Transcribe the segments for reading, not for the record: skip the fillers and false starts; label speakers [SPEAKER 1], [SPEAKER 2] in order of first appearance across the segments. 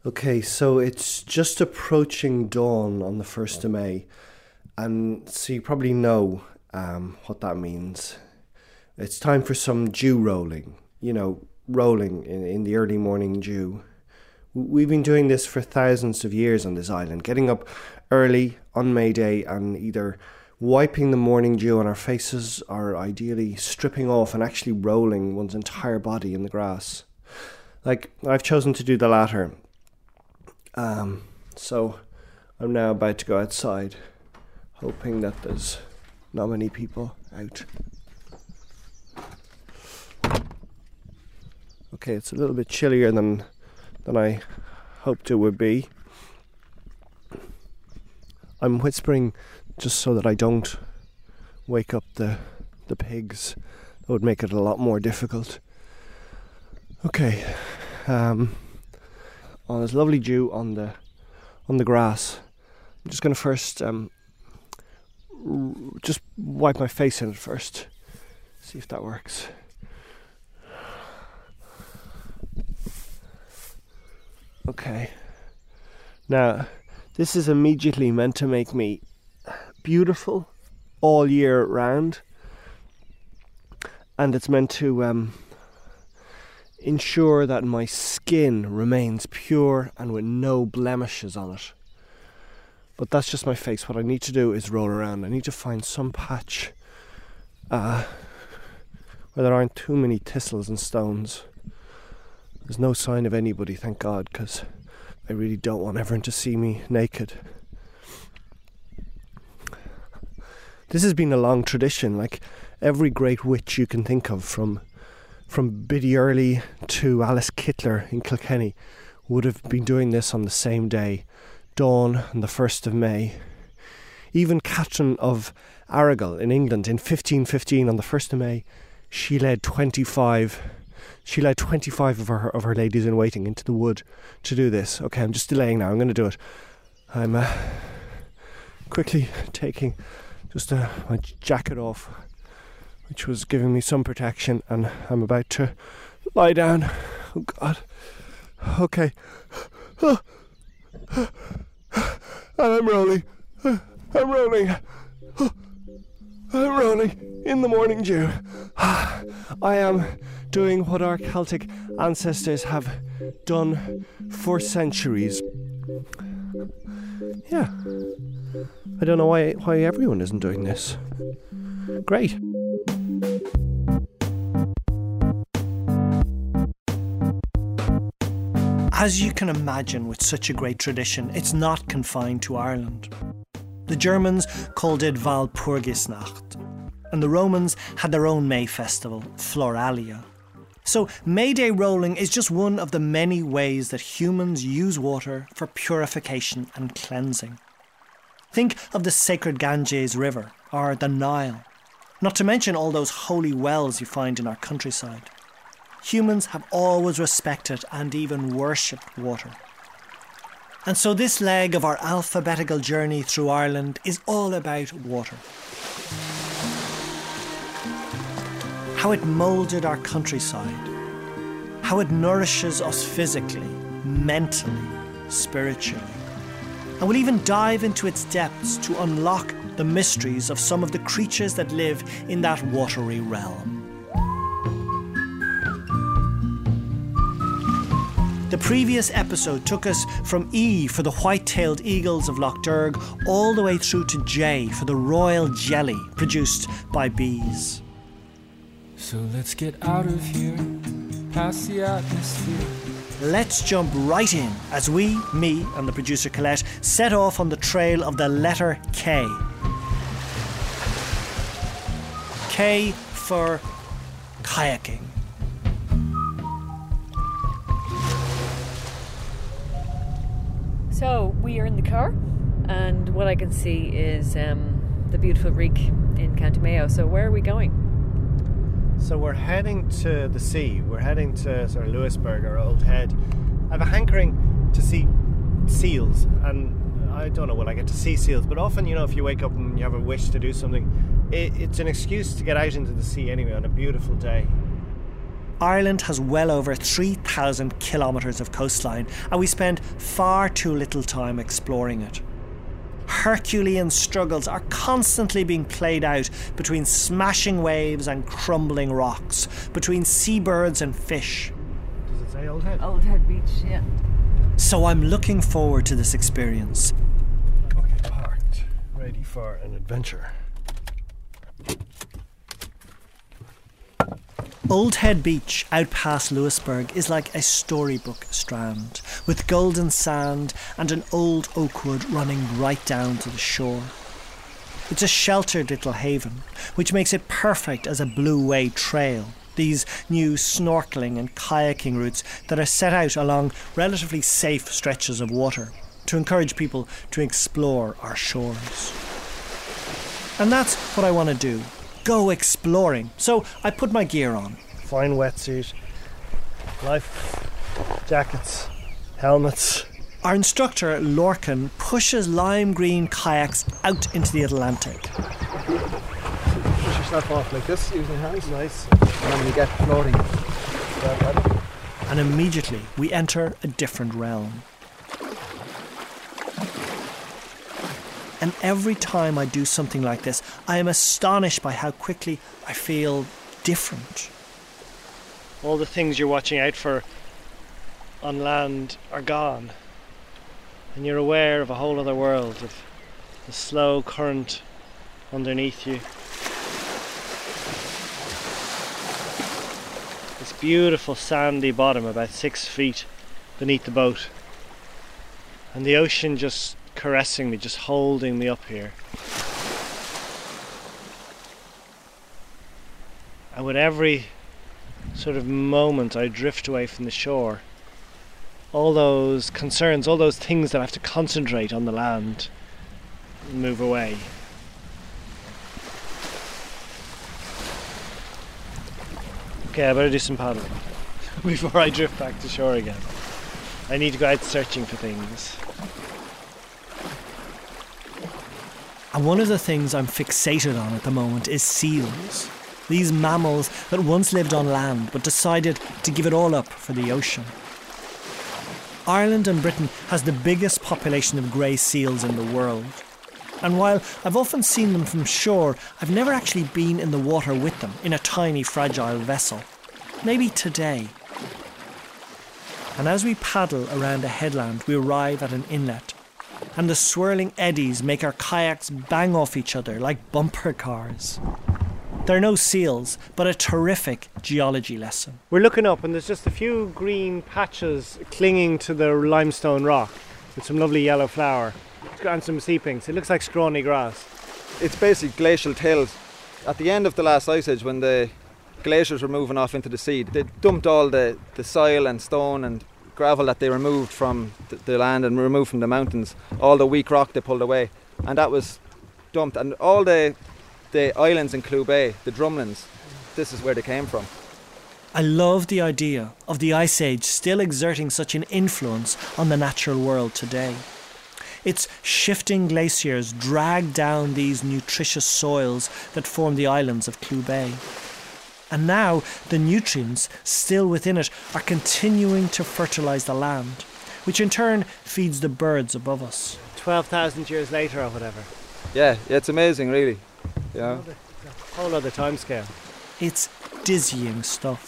[SPEAKER 1] Okay, so it's just approaching dawn on the 1st of May, and so you probably know what that means. It's time for some dew rolling, rolling in the early morning dew. We've been doing this for thousands of years on this island, getting up early on May Day and either wiping the morning dew on our faces or ideally stripping off and actually rolling one's entire body in the grass. I've chosen to do the latter. So I'm now about to go outside, hoping that there's not many people out. Okay, it's a little bit chillier than I hoped it would be. I'm whispering just so that I don't wake up the pigs. That would make it a lot more difficult. Okay, oh, there's lovely dew on the grass. I'm just going to first just wipe my face in it first. See if that works. Okay. Now, this is immediately meant to make me beautiful all year round, and it's meant to ensure that my skin remains pure and with no blemishes on it. But that's just my face. What I need to do is roll around. I need to find some patch where there aren't too many thistles and stones. There's no sign of anybody, thank God, because I really don't want everyone to see me naked. This has been a long tradition. Like every great witch you can think of, from Biddy Early to Alice Kittler in Kilkenny, would have been doing this on the same day, dawn on the 1st of May. Even Catherine of Arundel in England in 1515 on the 1st of May, she led 25 of her ladies in waiting into the wood to do this. Okay, I'm just delaying now. I'm going to do it. I'm quickly taking just my jacket off, which was giving me some protection, and I'm about to lie down. Oh God. Okay. And I'm rolling. I'm rolling in the morning dew. I am doing what our Celtic ancestors have done for centuries. Yeah. I don't know why everyone isn't doing this. Great.
[SPEAKER 2] As you can imagine, with such a great tradition, it's not confined to Ireland. The Germans called it Walpurgisnacht, and the Romans had their own May festival, Floralia. So May Day rolling is just one of the many ways that humans use water for purification and cleansing. Think of the sacred Ganges River or the Nile, not to mention all those holy wells you find in our countryside. Humans have always respected and even worshipped water. And so this leg of our alphabetical journey through Ireland is all about water. How it moulded our countryside. How it nourishes us physically, mentally, spiritually. And we'll even dive into its depths to unlock the mysteries of some of the creatures that live in that watery realm. The previous episode took us from E for the white-tailed eagles of Lough Derg all the way through to J for the royal jelly produced by bees.
[SPEAKER 3] So let's get out of here, past the atmosphere.
[SPEAKER 2] Let's jump right in as we, me and the producer Colette, set off on the trail of the letter K. K for kayaking.
[SPEAKER 4] So we are in the car, and what I can see is the beautiful Reek in County Mayo. So where are we going?
[SPEAKER 1] So we're heading to the sea. We're heading to sort of Lewisburg, our old head. I have a hankering to see seals, and I don't know when I get to see seals, but often, if you wake up and you have a wish to do something, it's an excuse to get out into the sea anyway on a beautiful day.
[SPEAKER 2] Ireland has well over 3,000 kilometres of coastline, and we spend far too little time exploring it. Herculean struggles are constantly being played out between smashing waves and crumbling rocks, between seabirds and fish.
[SPEAKER 1] Does it say Old Head?
[SPEAKER 4] Old Head Beach, yeah.
[SPEAKER 2] So I'm looking forward to this experience.
[SPEAKER 1] Okay, parked. Ready for an adventure.
[SPEAKER 2] Old Head Beach, out past Louisburg, is like a storybook strand, with golden sand and an old oak wood running right down to the shore. It's a sheltered little haven, which makes it perfect as a Blue Way trail, these new snorkelling and kayaking routes that are set out along relatively safe stretches of water to encourage people to explore our shores. And that's what I want to do. Go exploring. So I put my gear on.
[SPEAKER 1] Fine wetsuit, life jackets, helmets.
[SPEAKER 2] Our instructor, Lorcan, pushes lime green kayaks out into the Atlantic.
[SPEAKER 5] Push yourself off like this using your hands.
[SPEAKER 1] Nice.
[SPEAKER 5] And then you get floating.
[SPEAKER 2] And immediately we enter a different realm. And every time I do something like this, I am astonished by how quickly I feel different.
[SPEAKER 1] All the things you're watching out for on land are gone. And you're aware of a whole other world, of the slow current underneath you. This beautiful sandy bottom about 6 feet beneath the boat. And the ocean just caressing me, just holding me up here. And with every sort of moment I drift away from the shore, all those concerns, all those things that I have to concentrate on the land move away. Okay, I better do some paddling before I drift back to shore again. I need to go out searching for things.
[SPEAKER 2] And one of the things I'm fixated on at the moment is seals. These mammals that once lived on land but decided to give it all up for the ocean. Ireland and Britain has the biggest population of grey seals in the world. And while I've often seen them from shore, I've never actually been in the water with them in a tiny fragile vessel. Maybe today. And as we paddle around a headland, we arrive at an inlet. And the swirling eddies make our kayaks bang off each other like bumper cars. There are no seals, but a terrific geology lesson.
[SPEAKER 1] We're looking up and there's just a few green patches clinging to the limestone rock with some lovely yellow flower and some sea pinks. It looks like scrawny grass.
[SPEAKER 5] It's basically glacial tills. At the end of the last ice age, when the glaciers were moving off into the sea, they dumped all the soil and stone and gravel that they removed from the land and removed from the mountains. All the weak rock they pulled away, and that was dumped. And all the islands in Clew Bay, the drumlins, this is where they came from.
[SPEAKER 2] I love the idea of the Ice Age still exerting such an influence on the natural world today. Its shifting glaciers drag down these nutritious soils that form the islands of Clew Bay. And now the nutrients still within it are continuing to fertilise the land, which in turn feeds the birds above us.
[SPEAKER 1] 12,000 years later or whatever.
[SPEAKER 5] Yeah, it's amazing, really. Yeah.
[SPEAKER 1] A whole other time scale.
[SPEAKER 2] It's dizzying stuff.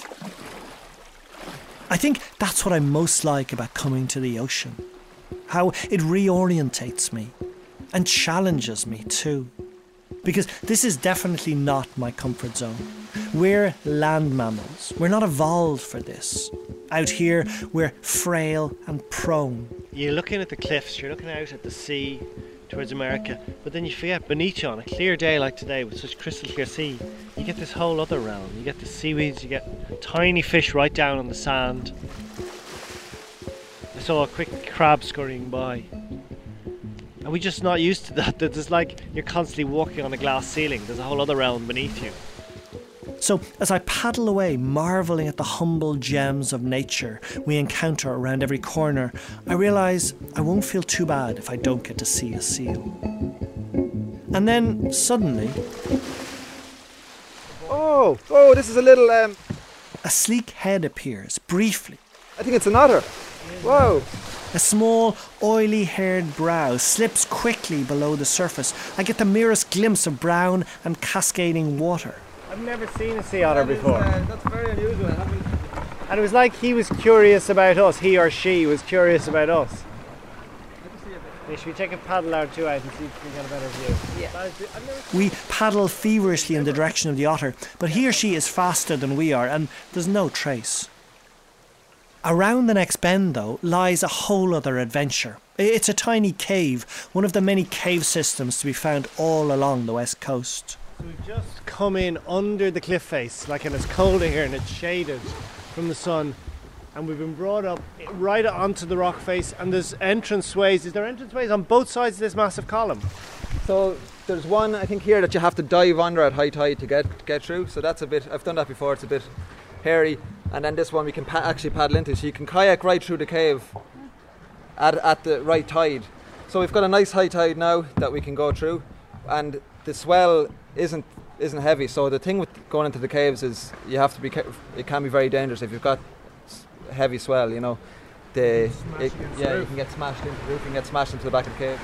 [SPEAKER 2] I think that's what I most like about coming to the ocean. How it reorientates me and challenges me too. Because this is definitely not my comfort zone. We're land mammals. We're not evolved for this. Out here, we're frail and prone.
[SPEAKER 1] You're looking at the cliffs, you're looking out at the sea towards America, but then you forget beneath you on a clear day like today with such crystal clear sea, you get this whole other realm. You get the seaweeds, you get tiny fish right down on the sand. I saw a quick crab scurrying by. And we're just not used to that. There's like you're constantly walking on a glass ceiling. There's a whole other realm beneath you.
[SPEAKER 2] So as I paddle away, marvelling at the humble gems of nature we encounter around every corner, I realise I won't feel too bad if I don't get to see a seal. And then suddenly...
[SPEAKER 5] Oh, this is a
[SPEAKER 2] A sleek head appears, briefly.
[SPEAKER 5] I think it's an otter. Whoa.
[SPEAKER 2] A small, oily-haired brow slips quickly below the surface. I get the merest glimpse of brown and cascading water.
[SPEAKER 1] I've never seen a sea otter before.
[SPEAKER 5] That's very unusual.
[SPEAKER 1] And it was like he was curious about us, he or she was curious about us. Should we take a paddle or two out and see if we can get a better view?
[SPEAKER 4] Yeah.
[SPEAKER 2] We paddle feverishly in the direction of the otter, but he or she is faster than we are, and there's no trace. Around the next bend, though, lies a whole other adventure. It's a tiny cave, one of the many cave systems to be found all along the west coast.
[SPEAKER 1] So we've just come in under the cliff face, and it's colder here and it's shaded from the sun. And we've been brought up right onto the rock face, and there's entranceways. Is there entranceways on both sides of this massive column?
[SPEAKER 5] So there's one, I think, here that you have to dive under at high tide to get through. So that's a bit, I've done that before, it's a bit hairy. And then this one we can actually paddle into. So you can kayak right through the cave at the right tide. So we've got a nice high tide now that we can go through. And the swell isn't heavy. So the thing with going into the caves is you have to be, it can be very dangerous if you've got heavy swell, you know. You can get smashed into the roof, you can get smashed into the back of the cave.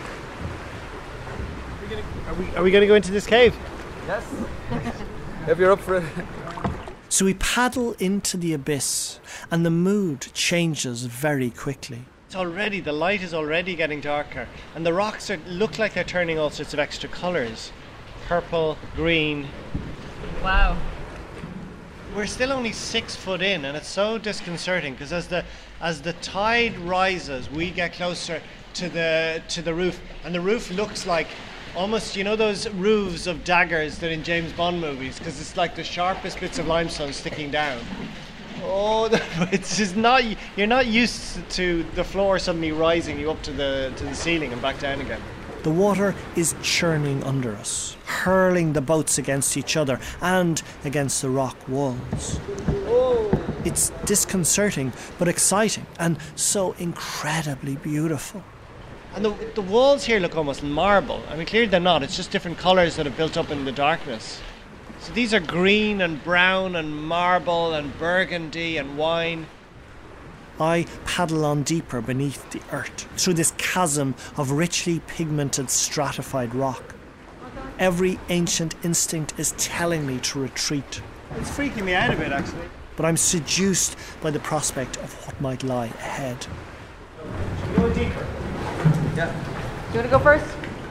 [SPEAKER 1] Are we going to go into this cave?
[SPEAKER 5] Yes. If you're up for it.
[SPEAKER 2] So we paddle into the abyss, and the mood changes very quickly.
[SPEAKER 1] The light is already getting darker, and the rocks look like they're turning all sorts of extra colours. Purple, green.
[SPEAKER 4] Wow.
[SPEAKER 1] We're still only 6 foot in, and it's so disconcerting because as the tide rises, we get closer to the roof, and the roof looks like almost, you know, those roofs of daggers that in James Bond movies, because it's like the sharpest bits of limestone sticking down. Oh, it's just not. You're not used to the floor suddenly rising you up to the ceiling and back down again.
[SPEAKER 2] The water is churning under us, hurling the boats against each other and against the rock walls. It's disconcerting but exciting and so incredibly beautiful.
[SPEAKER 1] And the walls here look almost marble. I mean, clearly they're not. It's just different colours that have built up in the darkness. So these are green and brown and marble and burgundy and wine.
[SPEAKER 2] I paddle on deeper beneath the earth, through this chasm of richly pigmented stratified rock. Every ancient instinct is telling me to retreat.
[SPEAKER 1] It's freaking me out a bit, actually.
[SPEAKER 2] But I'm seduced by the prospect of what might lie ahead.
[SPEAKER 1] Go deeper.
[SPEAKER 5] Yeah.
[SPEAKER 4] Do you want to go first?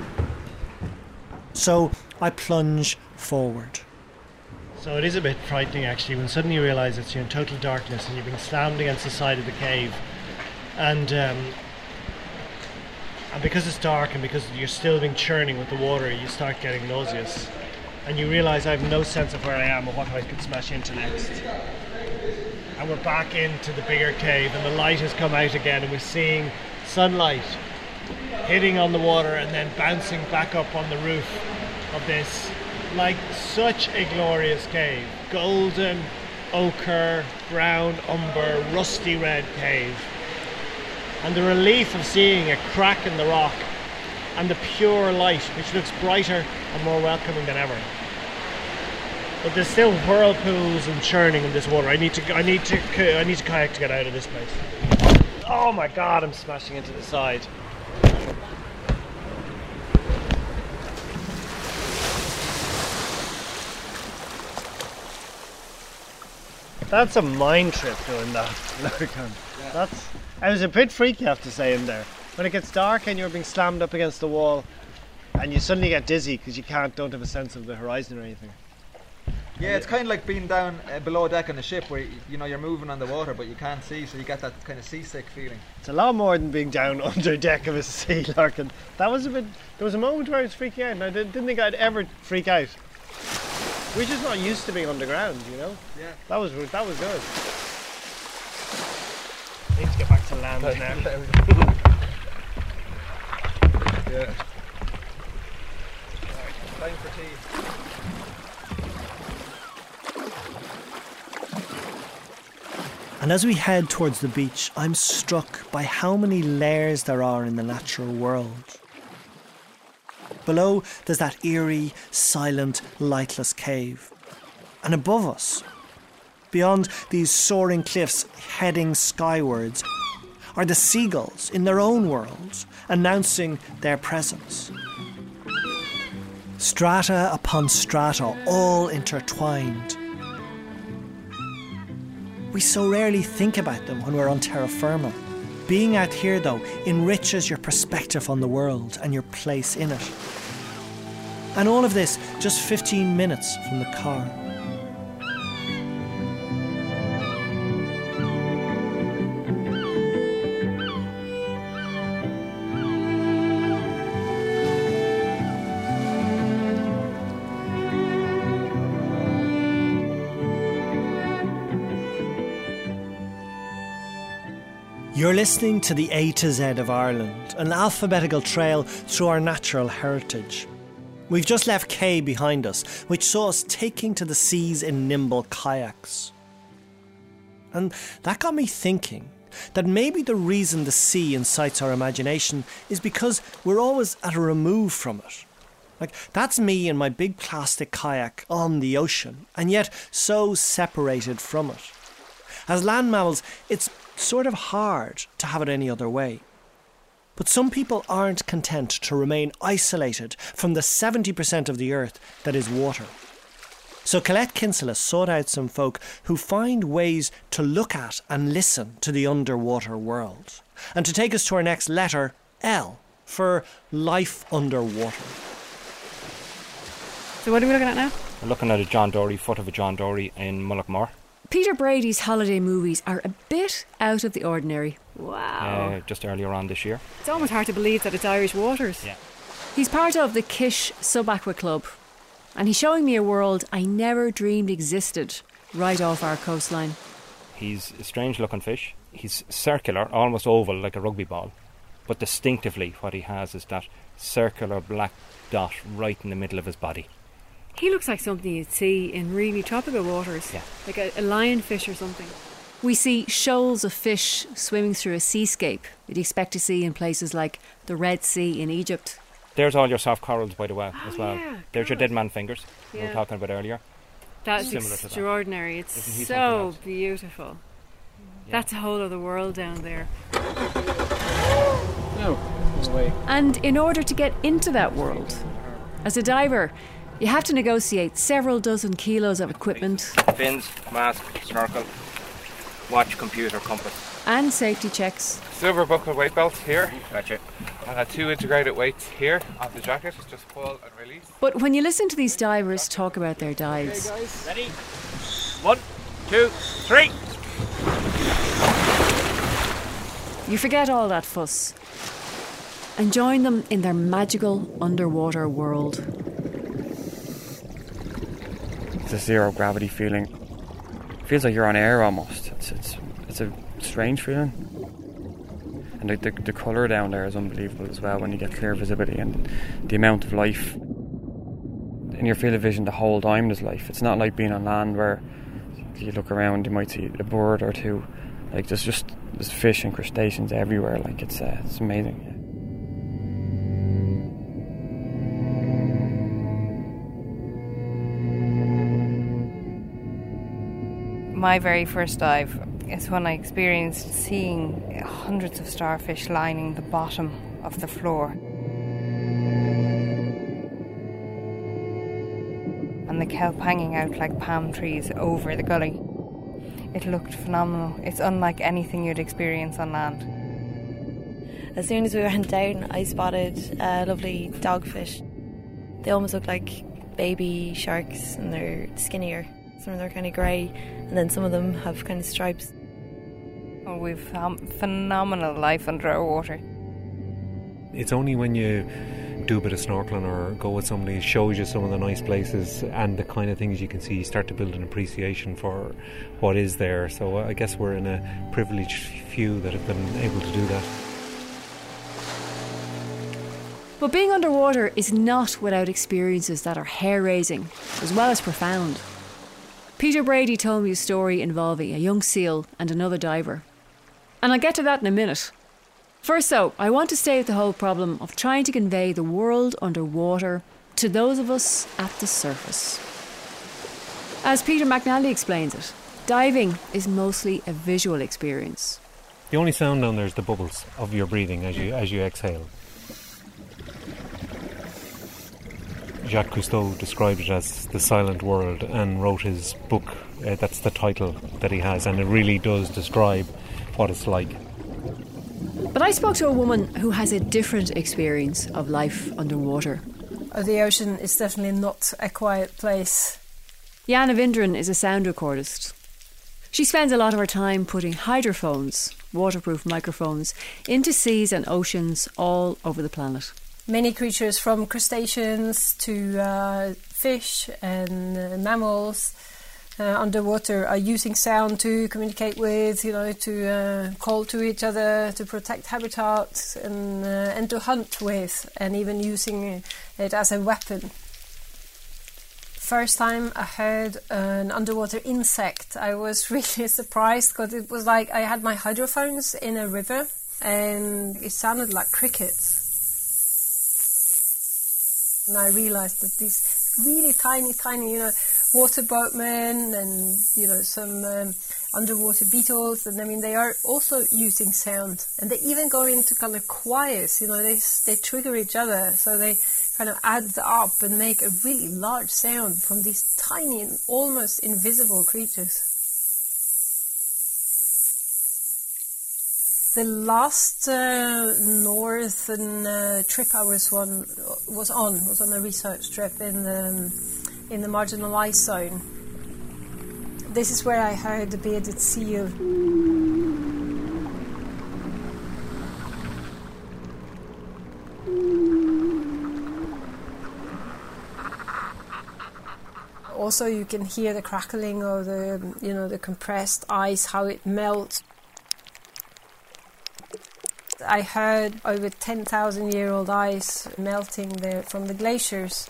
[SPEAKER 2] So I plunge forward.
[SPEAKER 1] So it is a bit frightening, actually, when suddenly you realise that you're in total darkness and you're being slammed against the side of the cave. And because it's dark and because you're still being churning with the water, you start getting nauseous. And you realise I have no sense of where I am or what I could smash into next. And we're back into the bigger cave, and the light has come out again, and we're seeing sunlight hitting on the water and then bouncing back up on the roof of this, like such a glorious cave. Golden, ochre, brown, umber, rusty red cave. And the relief of seeing a crack in the rock and the pure light, which looks brighter and more welcoming than ever. But there's still whirlpools and churning in this water. I need to kayak to get out of this place. Oh my god, I'm smashing into the side. That's a mind trip doing that. Yeah. I was a bit freaky, I have to say, in there. When it gets dark and you're being slammed up against the wall and you suddenly get dizzy because you don't have a sense of the horizon or anything.
[SPEAKER 5] Yeah, it's kind of like being down below deck on a ship where you're moving on the water but you can't see, so you get that kind of seasick feeling.
[SPEAKER 1] It's a lot more than being down under deck of a sea, Larkin. There was a moment where I was freaking out and I didn't think I'd ever freak out. We're just not used to being underground, you know? Yeah. That was good. I need to get back to land now.
[SPEAKER 5] Yeah. Time for tea.
[SPEAKER 2] And as we head towards the beach, I'm struck by how many layers there are in the natural world. Below, there's that eerie, silent, lightless cave. And above us, beyond these soaring cliffs heading skywards, are the seagulls in their own worlds, announcing their presence. Strata upon strata, all intertwined. We so rarely think about them when we're on terra firma. Being out here, though, enriches your perspective on the world and your place in it. And all of this just 15 minutes from the car. You're listening to the A to Z of Ireland, an alphabetical trail through our natural heritage. We've just left Kay behind us, which saw us taking to the seas in nimble kayaks. And that got me thinking that maybe the reason the sea incites our imagination is because we're always at a remove from it. Like, that's me in my big plastic kayak on the ocean, and yet so separated from it. As land mammals, it's sort of hard to have it any other way. But some people aren't content to remain isolated from the 70% of the earth that is water. So Colette Kinsella sought out some folk who find ways to look at and listen to the underwater world. And to take us to our next letter, L, for life underwater.
[SPEAKER 6] So what are we looking at now?
[SPEAKER 7] We're looking at a John Dory, foot of a John Dory in Mullaghmore.
[SPEAKER 6] Peter Brady's holiday movies are a bit out of the ordinary.
[SPEAKER 4] Wow.
[SPEAKER 7] Just earlier on this year.
[SPEAKER 6] It's almost hard to believe that it's Irish waters.
[SPEAKER 7] Yeah.
[SPEAKER 6] He's part of the Kish Sub-Aqua Club, and he's showing me a world I never dreamed existed right off our coastline.
[SPEAKER 7] He's a strange looking fish. He's circular, almost oval like a rugby ball. But distinctively what he has is that circular black dot right in the middle of his body.
[SPEAKER 6] He looks like something you'd see in really tropical waters.
[SPEAKER 7] Yeah.
[SPEAKER 6] Like a lionfish or something. We see shoals of fish swimming through a seascape you'd expect to see in places like the Red Sea in Egypt.
[SPEAKER 7] There's all your soft corals, by the way, as well.
[SPEAKER 6] Yeah,
[SPEAKER 7] There's your dead man fingers we were
[SPEAKER 6] Yeah.
[SPEAKER 7] talking about earlier.
[SPEAKER 6] That's
[SPEAKER 7] Similar to that.
[SPEAKER 6] extraordinary.
[SPEAKER 7] Isn't
[SPEAKER 6] It's
[SPEAKER 7] he
[SPEAKER 6] so
[SPEAKER 7] something else?
[SPEAKER 6] beautiful.
[SPEAKER 7] Yeah.
[SPEAKER 6] That's a whole other world down there.
[SPEAKER 3] No way.
[SPEAKER 6] And in order to get into that world, as a diver, you have to negotiate several dozen kilos of equipment
[SPEAKER 7] Fins, mask, snorkel, watch, computer, compass.
[SPEAKER 6] and safety checks.
[SPEAKER 8] Silver buckle weight belt here,
[SPEAKER 7] Gotcha.
[SPEAKER 8] and 2 integrated weights here on the jacket. Just pull and release.
[SPEAKER 6] But when you listen to these divers talk about their dives,
[SPEAKER 7] Ready? 1, 2, 3.
[SPEAKER 6] you forget all that fuss and join them in their magical underwater world.
[SPEAKER 9] It's a zero gravity feeling. It feels like you're on air almost. It's a strange feeling. And the colour down there is unbelievable as well when you get clear visibility, and the amount of life in your field of vision the whole time there's life. It's not like being on land where you look around, you might see a bird or two. Like there's fish and crustaceans everywhere. Like it's amazing.
[SPEAKER 10] My very first dive is when I experienced seeing hundreds of starfish lining the bottom of the floor. And the kelp hanging out like palm trees over the gully. It looked phenomenal. It's unlike anything you'd experience on land.
[SPEAKER 11] As soon as we went down, I spotted lovely dogfish. They almost look like baby sharks, and they're skinnier. Some of them are kind of grey, and then some of them have kind of stripes.
[SPEAKER 10] Oh, we've phenomenal life under our water.
[SPEAKER 12] It's only when you do a bit of snorkeling or go with somebody who shows you some of the nice places and the kind of things you can see, you start to build an appreciation for what is there. So I guess we're in a privileged few that have been able to do that.
[SPEAKER 6] But being underwater is not without experiences that are hair-raising as well as profound. Peter Brady told me a story involving a young seal and another diver. And I'll get to that in a minute. First though, I want to stay with the whole problem of trying to convey the world underwater to those of us at the surface. As Peter McNally explains it, diving is mostly a visual experience.
[SPEAKER 12] The only sound down there is the bubbles of your breathing as you exhale. Jacques Cousteau described it as the silent world and wrote his book. That's the title that he has, and it really does describe what it's like.
[SPEAKER 6] But I spoke to a woman who has a different experience of life underwater.
[SPEAKER 13] The ocean is definitely not a quiet place.
[SPEAKER 6] Jana Vindren is a sound recordist. She spends a lot of her time putting hydrophones, waterproof microphones, into seas and oceans all over the planet.
[SPEAKER 13] Many creatures, from crustaceans to fish and mammals underwater, are using sound to communicate with, to call to each other, to protect habitats and to hunt with, and even using it as a weapon. First time I heard an underwater insect, I was really surprised, because it was like I had my hydrophones in a river and it sounded like crickets. And I realised that these really tiny, water boatmen and, some underwater beetles, and they are also using sound. And they even go into kind of choirs, they trigger each other, so they kind of add up and make a really large sound from these tiny, almost invisible creatures. The last northern trip I was on a research trip in the marginal ice zone. This is where I heard the bearded seal. Also, you can hear the crackling of the compressed ice, how it melts. I heard over 10,000-year-old ice melting there from the glaciers.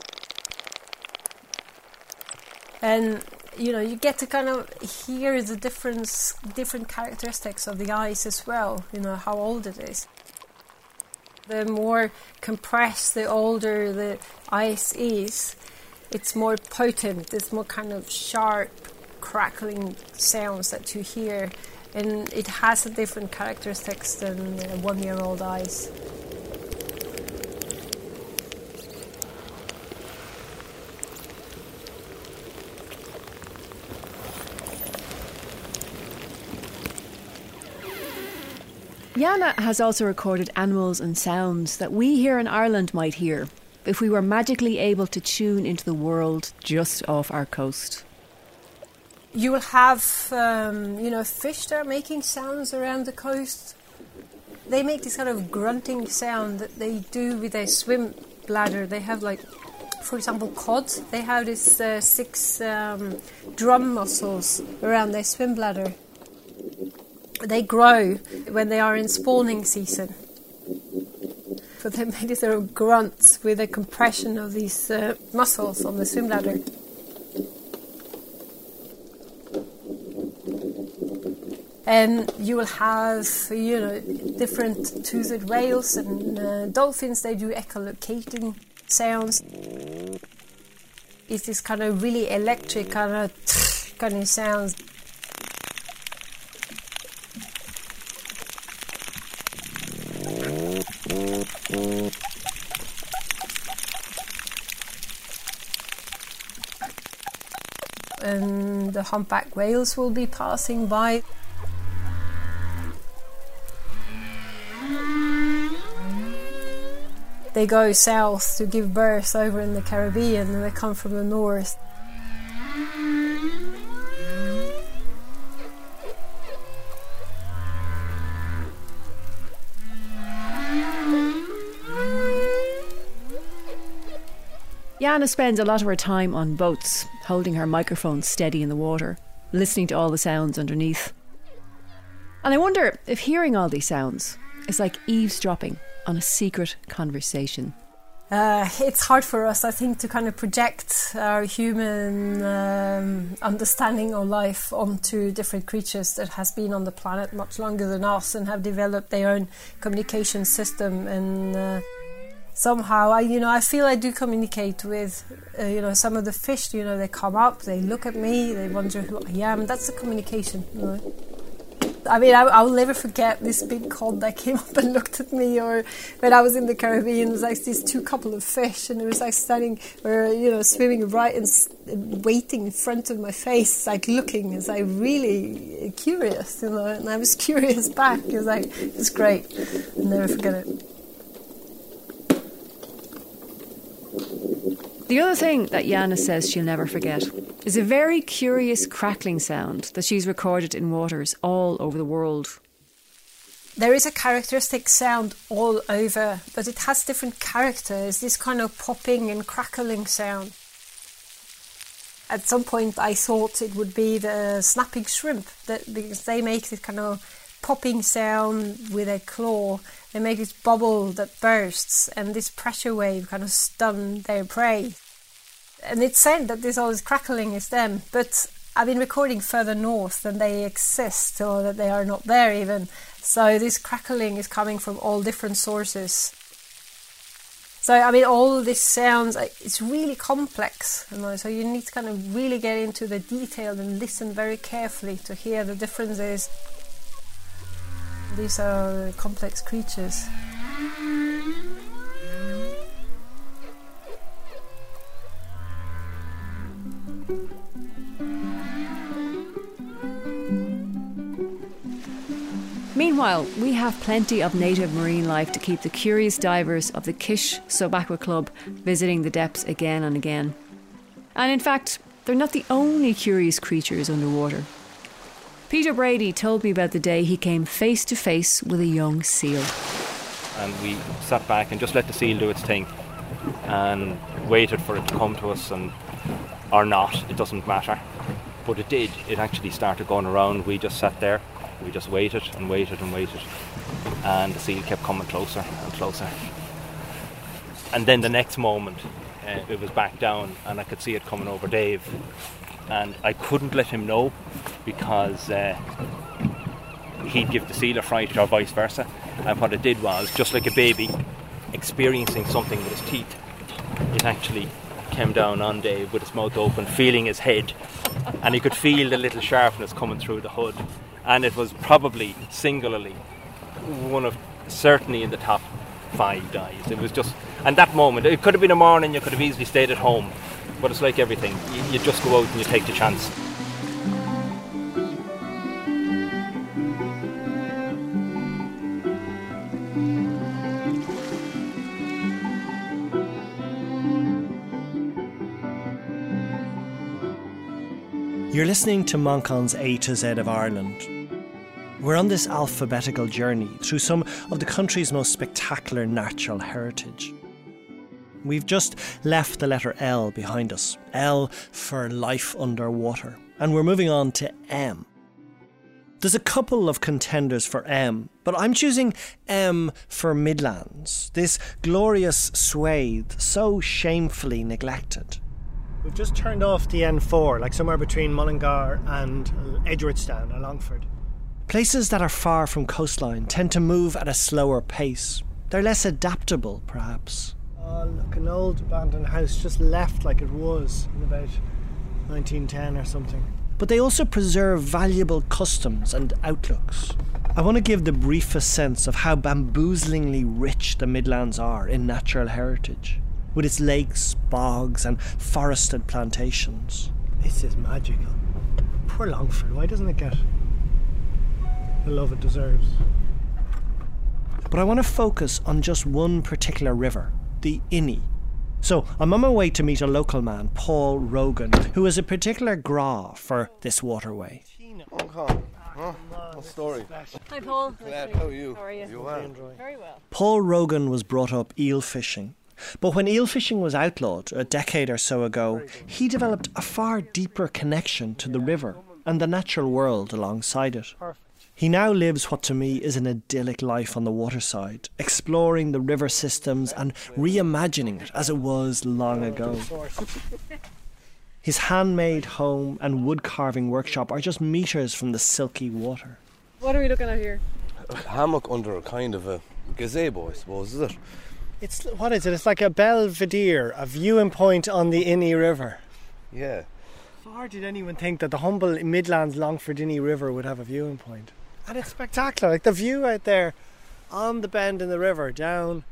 [SPEAKER 13] And, you get to kind of hear the different characteristics of the ice as well, how old it is. The more compressed, the older the ice is, it's more potent, it's more kind of sharp, crackling sounds that you hear. And it has a different characteristics than 1-year-old ice.
[SPEAKER 6] Jana has also recorded animals and sounds that we here in Ireland might hear if we were magically able to tune into the world just off our coast.
[SPEAKER 13] You will have, fish that are making sounds around the coast. They make this kind of grunting sound that they do with their swim bladder. They have, for example, cod. They have these 6 drum muscles around their swim bladder. They grow when they are in spawning season. So they make these sort of grunts with a compression of these muscles on the swim bladder. And you will have, different toothed whales and dolphins. They do echolocating sounds. It's this kind of really electric kind of sounds. And the humpback whales will be passing by. They go south to give birth over in the Caribbean, and they come from the north.
[SPEAKER 6] Jana spends a lot of her time on boats, holding her microphone steady in the water, listening to all the sounds underneath. And I wonder if hearing all these sounds is like eavesdropping on a secret conversation.
[SPEAKER 13] It's hard for us, I think, to kind of project our human understanding of life onto different creatures that has been on the planet much longer than us and have developed their own communication system. And somehow I feel I do communicate with some of the fish. They come up, they look at me, they wonder who I am. That's the communication. I mean, I'll never forget this big cod that came up and looked at me, or when I was in the Caribbean, it was like these two couple of fish, and it was like standing or swimming right and waiting in front of my face, like looking. It's like really curious, and I was curious back. It was like, it's great. I'll never forget it.
[SPEAKER 6] The other thing that Jana says she'll never forget is a very curious crackling sound that she's recorded in waters all over the world.
[SPEAKER 13] There is a characteristic sound all over, but it has different characters, this kind of popping and crackling sound. At some point I thought it would be the snapping shrimp, because they make this kind of popping sound with a claw. They make this bubble that bursts, and this pressure wave kind of stun their prey. And it's said that this all this crackling is them, but I've been recording further north than they exist, or that they are not there even. So this crackling is coming from all different sources. So I mean, all this sounds, it's really complex, so you need to kind of really get into the detail and listen very carefully to hear the differences. These are complex creatures.
[SPEAKER 6] Meanwhile, we have plenty of native marine life to keep the curious divers of the Kish Sub-Aqua Club visiting the depths again and again. And in fact, they're not the only curious creatures underwater. Peter Brady told me about the day he came face to face with a young seal.
[SPEAKER 7] And we sat back and just let the seal do its thing and waited for it to come to us, or not, it doesn't matter. But it did. It actually started going around. We just sat there. We just waited and waited and waited. And the seal kept coming closer and closer. And then the next moment, it was back down, and I could see it coming over Dave. And I couldn't let him know, because he'd give the seal a fright, or vice versa. And what it did was, just like a baby experiencing something with his teeth, it actually came down on Dave with his mouth open, feeling his head, and he could feel the little sharpness coming through the hood. And it was probably singularly one of, certainly in the top 5 dives. It was just, and that moment, it could have been a morning, you could have easily stayed at home, but it's like everything, you just go out and you take the chance.
[SPEAKER 2] You're listening to Moncon's A to Z of Ireland. We're on this alphabetical journey through some of the country's most spectacular natural heritage. We've just left the letter L behind us. L for life underwater. And we're moving on to M. There's a couple of contenders for M, but I'm choosing M for Midlands. This glorious swathe, so shamefully neglected.
[SPEAKER 1] We've just turned off the N4, like somewhere between Mullingar and Edgeworthstown and Longford.
[SPEAKER 2] Places that are far from coastline tend to move at a slower pace. They're less adaptable, perhaps.
[SPEAKER 1] Oh, look, an old abandoned house just left like it was in about 1910 or something.
[SPEAKER 2] But they also preserve valuable customs and outlooks. I want to give the briefest sense of how bamboozlingly rich the Midlands are in natural heritage, with its lakes, bogs and forested plantations.
[SPEAKER 1] This is magical. Poor Longford, why doesn't it get the love it deserves?
[SPEAKER 2] But I want to focus on just one particular river, the Inny. So I'm on my way to meet a local man, Paul Rogan, who has a particular gra for this waterway.
[SPEAKER 14] What story?
[SPEAKER 4] Hi Paul.
[SPEAKER 14] Glad. How are you?
[SPEAKER 4] How are you?
[SPEAKER 14] You are?
[SPEAKER 4] Very well.
[SPEAKER 2] Paul Rogan was brought up eel fishing. But when eel fishing was outlawed a decade or so ago, he developed a far deeper connection to the river and the natural world alongside it. He now lives what to me is an idyllic life on the waterside, exploring the river systems and reimagining it as it was long ago. His handmade home and wood carving workshop are just metres from the silky water.
[SPEAKER 4] What are we looking at here?
[SPEAKER 14] A hammock under a kind of a gazebo, I suppose, is it?
[SPEAKER 1] What is it? It's like a belvedere, a viewing point on the Inny River.
[SPEAKER 14] Yeah.
[SPEAKER 1] How did anyone think that the humble Midlands Longford Inny River would have a viewing point? And it's spectacular, like the view out there on the bend in the river down.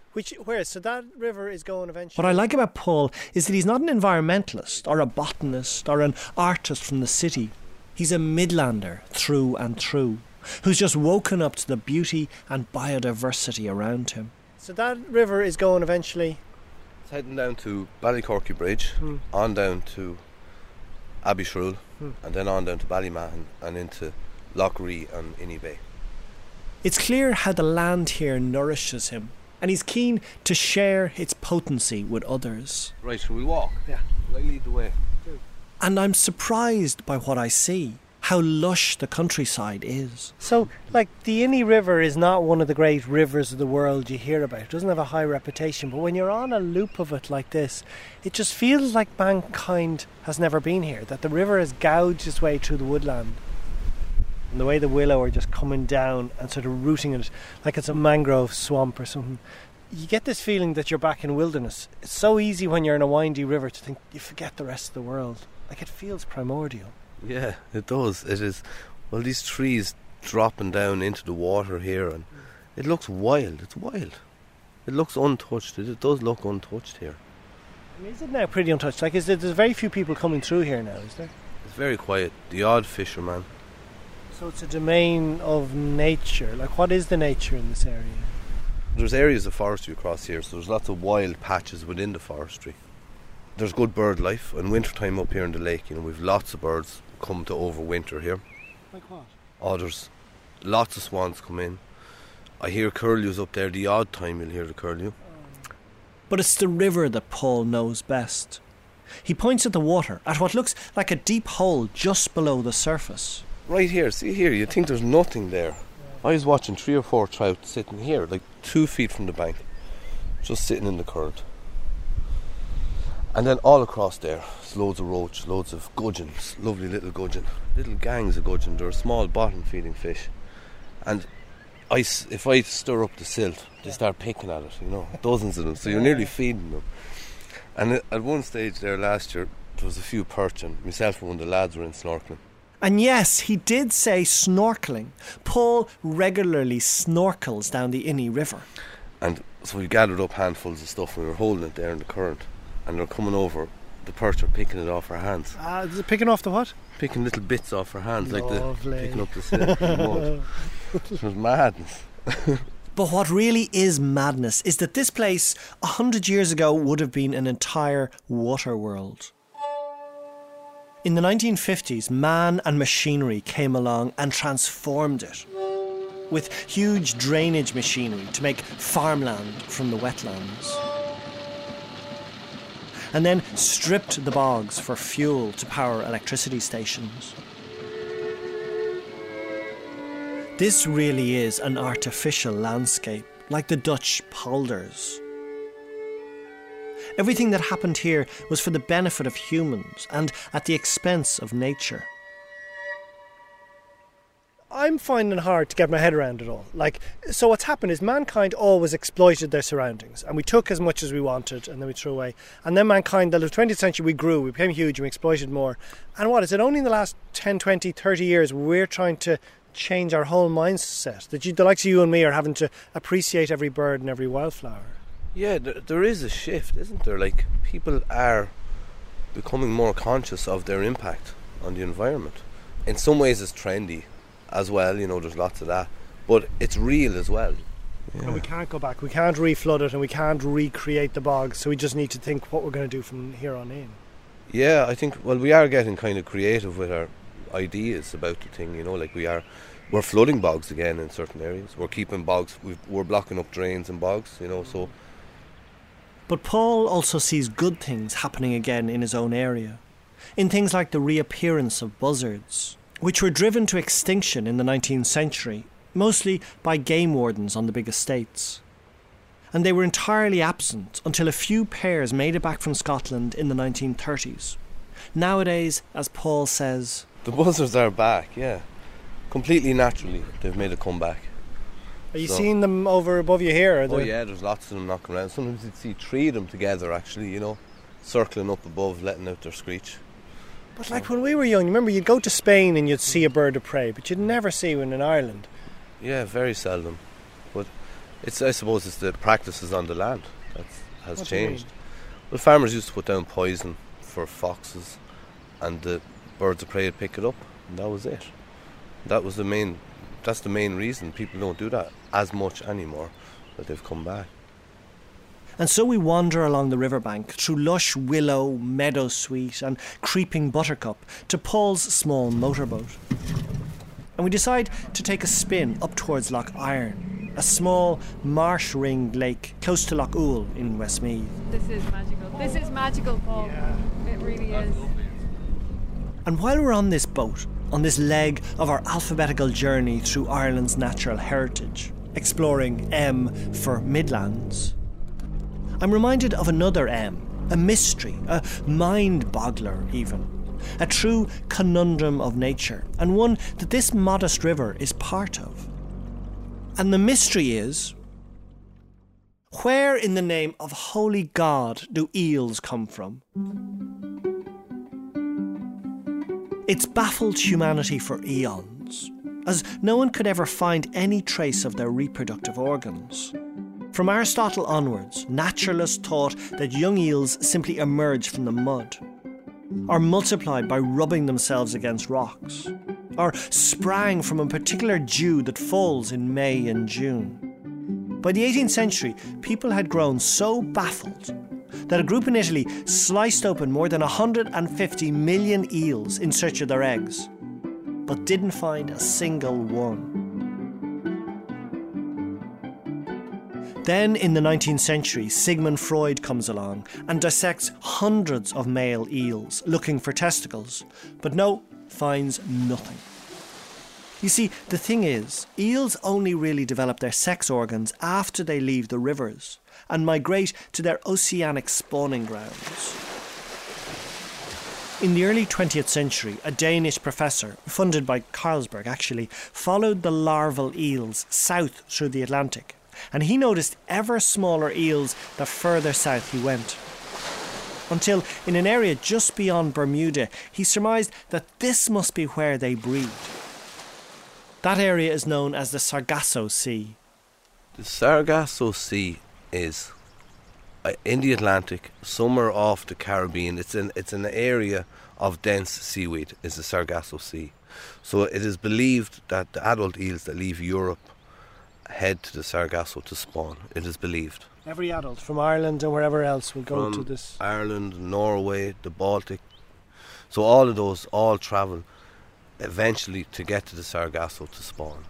[SPEAKER 1] So that river is going eventually. What I like about Paul is that he's not an environmentalist or a botanist or an artist from the city. He's a Midlander through and through, who's just woken up to the beauty and biodiversity around him. So that river is going eventually.
[SPEAKER 14] It's heading down to Ballycorky Bridge, on down to Abbeyshrew, and then on down to Ballymahon and into Lough Ree and Inny Bay.
[SPEAKER 2] It's clear how the land here nourishes him, and he's keen to share its potency with others.
[SPEAKER 14] Right, shall we walk?
[SPEAKER 1] Yeah.
[SPEAKER 14] Will I lead the way?
[SPEAKER 2] And I'm surprised by what I see, how lush the countryside is.
[SPEAKER 1] So, like, the Inny River is not one of the great rivers of the world you hear about. It doesn't have a high reputation, but when you're on a loop of it like this, it just feels like mankind has never been here, that the river has gouged its way through the woodland. And the way the willow are just coming down and sort of rooting in it, like it's a mangrove swamp or something. You get this feeling that you're back in wilderness. It's so easy when you're in a windy river to think you forget the rest of the world. Like, it feels primordial.
[SPEAKER 14] Yeah, it does. It is. Well, these trees dropping down into the water here, and it looks wild. It's wild. It looks untouched. It does look untouched here.
[SPEAKER 1] I mean, is it now pretty untouched? Like, there's very few people coming through here now, is there?
[SPEAKER 14] It's very quiet. The odd fisherman.
[SPEAKER 1] So it's a domain of nature. Like, what is the nature in this area?
[SPEAKER 14] There's areas of forestry across here, so there's lots of wild patches within the forestry. There's good bird life. In winter time up here in the lake, we've lots of birds come to overwinter here.
[SPEAKER 1] Like what?
[SPEAKER 14] Oh, there's lots of swans come in. I hear curlews up there. The odd time you'll hear the curlew.
[SPEAKER 2] But it's the river that Paul knows best. He points at the water, at what looks like a deep hole just below the surface.
[SPEAKER 14] Right here, see here, you'd think there's nothing there. I was watching 3 or 4 trout sitting here, like 2 feet from the bank, just sitting in the current. And then all across there, there's loads of roach, loads of gudgeons, lovely little gudgeon, little gangs of gudgeon. They're small bottom-feeding fish. And if I stir up the silt, they start picking at it, dozens of them, so you're nearly feeding them. And at one stage there last year, there was a few perch, and myself and one of the lads were in snorkelling.
[SPEAKER 2] And yes, he did say snorkelling. Paul regularly snorkels down the Inny River.
[SPEAKER 14] And so we gathered up handfuls of stuff and we were holding it there in the current. And they're coming over, the perch are picking it off our hands.
[SPEAKER 1] Is it picking off the what?
[SPEAKER 14] Picking little bits off our hands,
[SPEAKER 1] Lovely.
[SPEAKER 14] Picking up the silt. It was madness.
[SPEAKER 2] But what really is madness is that this place 100 years ago would have been an entire water world. In the 1950s, man and machinery came along and transformed it, with huge drainage machinery to make farmland from the wetlands. And then stripped the bogs for fuel to power electricity stations. This really is an artificial landscape, like the Dutch polders. Everything that happened here was for the benefit of humans and at the expense of nature.
[SPEAKER 1] I'm finding it hard to get my head around it all. So what's happened is mankind always exploited their surroundings, and we took as much as we wanted and then we threw away. And then mankind, the 20th century, we grew, we became huge and we exploited more. And what is it, only in the last 10, 20, 30 years we're trying to change our whole mindset, that the likes of you and me are having to appreciate every bird and every wildflower.
[SPEAKER 14] Yeah, there is a shift, isn't there? Like, people are becoming more conscious of their impact on the environment. In some ways it's trendy as well, there's lots of that, but it's real as well.
[SPEAKER 1] Yeah. And we can't go back, we can't reflood it and we can't recreate the bogs, so we just need to think what we're going to do from here on in.
[SPEAKER 14] Yeah, I think, we are getting kind of creative with our ideas about the thing, we're flooding bogs again in certain areas, we're keeping bogs, we're blocking up drains and bogs, so.
[SPEAKER 2] But Paul also sees good things happening again in his own area, in things like the reappearance of buzzards, which were driven to extinction in the 19th century, mostly by game wardens on the big estates. And they were entirely absent until a few pairs made it back from Scotland in the 1930s. Nowadays, as Paul says,
[SPEAKER 14] the buzzards are back, yeah. Completely naturally, they've made a comeback.
[SPEAKER 1] Are you seeing them over above you here?
[SPEAKER 14] Oh yeah, there's lots of them knocking around. Sometimes you'd see 3 of them together actually, you know, circling up above, letting out their screech.
[SPEAKER 1] But like when we were young, remember you'd go to Spain and you'd see a bird of prey, but you'd never see one in Ireland.
[SPEAKER 14] Yeah, very seldom. But I suppose it's the practices on the land that has changed. Well, farmers used to put down poison for foxes, and the birds of prey would pick it up, and that was it. That's the main reason people don't do that as much anymore, that they've come back.
[SPEAKER 2] And so we wander along the riverbank through lush willow, meadowsweet and creeping buttercup to Paul's small motorboat. And we decide to take a spin up towards Lough Iron, a small marsh-ringed lake close to Lough Oul in Westmeath.
[SPEAKER 4] This is magical. This is magical, Paul. Yeah. It really is.
[SPEAKER 2] And while we're on this boat, on this leg of our alphabetical journey through Ireland's natural heritage, exploring M for Midlands, I'm reminded of another M, a mystery, a mind-boggler even, a true conundrum of nature, and one that this modest river is part of. And the mystery is, where in the name of holy God do eels come from? It's baffled humanity for eons, as no one could ever find any trace of their reproductive organs. From Aristotle onwards, naturalists thought that young eels simply emerge from the mud, or multiplied by rubbing themselves against rocks, or sprang from a particular dew that falls in May and June. By the 18th century, people had grown so baffled that a group in Italy sliced open more than 150 million eels in search of their eggs, but didn't find a single one. Then in the 19th century, Sigmund Freud comes along and dissects hundreds of male eels looking for testicles, but finds nothing. You see, the thing is, eels only really develop their sex organs after they leave the rivers and migrate to their oceanic spawning grounds. In the early 20th century, a Danish professor, funded by Carlsberg actually, followed the larval eels south through the Atlantic, and he noticed ever smaller eels the further south he went. Until, in an area just beyond Bermuda, he surmised that this must be where they breed. That area is known as the Sargasso Sea.
[SPEAKER 14] The Sargasso Sea is in the Atlantic, somewhere off the Caribbean. It's an area of dense seaweed, is the Sargasso Sea. So it is believed that the adult eels that leave Europe head to the Sargasso to spawn. It is believed.
[SPEAKER 1] Every adult from Ireland and wherever else will go to this.
[SPEAKER 14] Ireland, Norway, the Baltic. So all of those all travel eventually to get to the Sargasso to spawn.